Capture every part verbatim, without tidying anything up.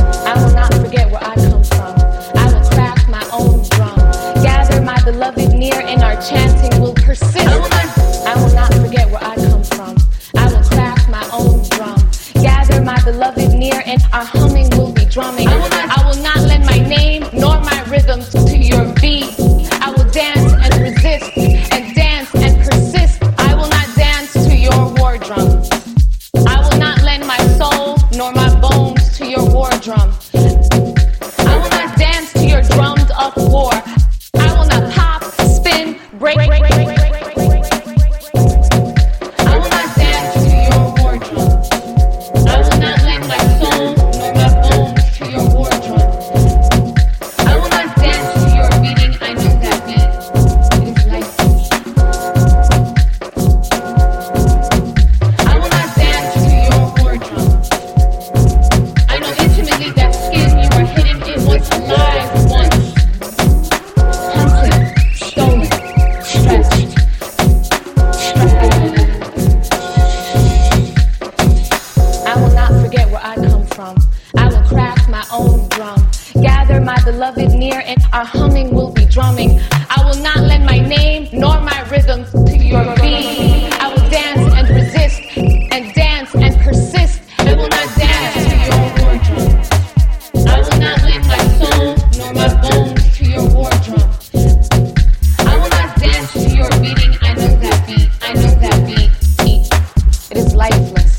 I will not forget where I come from. I will craft my own drum. Gather my beloved near, and our chanting will persist. I will not, I will not forget where I come from. I will craft my own drum. Gather my beloved near, and our humming will be drumming. I will not, I will not lend my name nor my rhythms to your beat. I will dance and resist and dance and persist. I will not dance to your war drum. I will not lend my soul nor my bones to your war drum. I will not dance to your drummed up war. I will not pop, spin, break, break, break, break, break, break, break, break. I will not dance to your war drum. I will not lend my soul nor my bones to your war drum. I will not dance to your beating. I know that beat. It is lifeless. I will not dance to your war drum. I know intimately that skin you are hidden in was alive once. Hunted, stolen, stretched, stretched. I will not forget where I come from. I will craft my own drum. Gather my beloved near, and our humming will be drumming. I will not lend my name nor my rhythms to your beat. I will dance and resist and dance and persist. I will not dance to your war drum. I will not lend my soul nor my bones to your war drum. I will not dance to your beating. I know that beat. I know that beat. It is lifeless.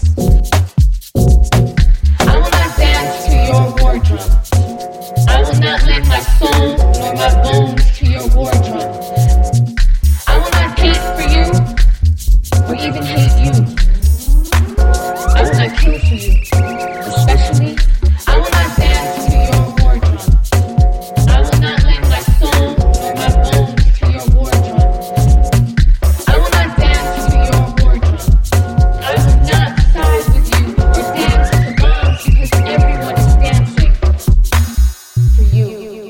I will not dance to your war drum. I will not lend my soul nor my bones to your war drum. I will not hate for you or even hate you. I will not kill for you. Especially, I will not dance to your war drum. I will not lend my soul nor my bones to your war drum. I will not dance to your war drum. I will not side with you or dance to bombs because everyone is dancing for you.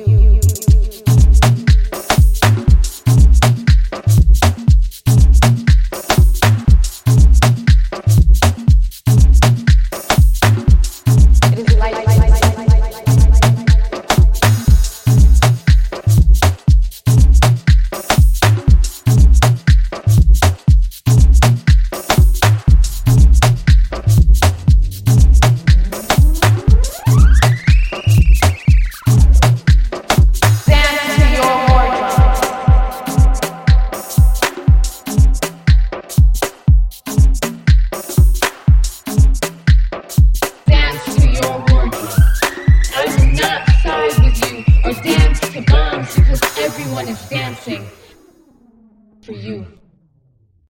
It is life. Dance to your war drum. Dance to your war drum. I will not side with you or dance to bombs because everyone is dancing for you.